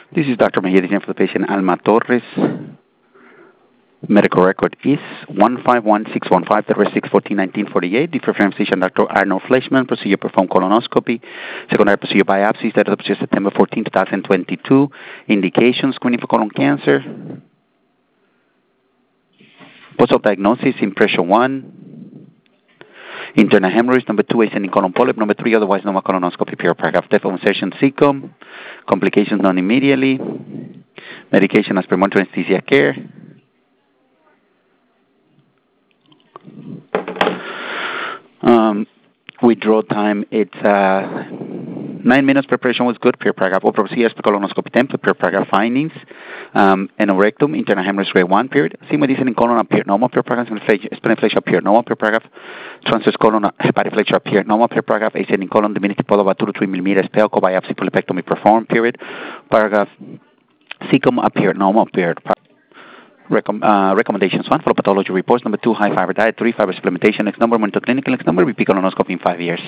This is Dr. Mejia, for the patient Alma Torres. Medical record is 151615, the rest 614-1948. The reference physician Dr. Arnold Fleischman. Procedure performed colonoscopy. Secondary procedure biopsy. Started procedure September 14, 2022. Indications: screening for colon cancer. Post-op diagnosis: impression 1. Internal hemorrhage. Number 2, ascending colon polyp. Number 3, otherwise normal colonoscopy. Pure paragraph. Depth of insertion cecum. Complications known immediately. Medication as per monitoring anesthesia care. Withdraw time, it's 9 minutes. Preparation was good. Pure paragraph. Open procedures per colonoscopy template. Pure paragraph findings. Anorectum, internal hemorrhage grade 1 period. Sigma descending colon appeared normal. Pure paragraph. Splenic appeared normal. Pure paragraph. Transverse colon hepatic flexure appeared normal. Pure paragraph. Ascending colon diminished pole about 2 to 3 millimeters. Pelco biopsy polypectomy performed. Period. Paragraph. Cecum appeared normal. Period. Recommendations: 1, follow pathology reports. Number 2, high fiber diet. 3, fiber supplementation. Next number, monitor clinical. Next number, repeat colonoscopy in 5 years.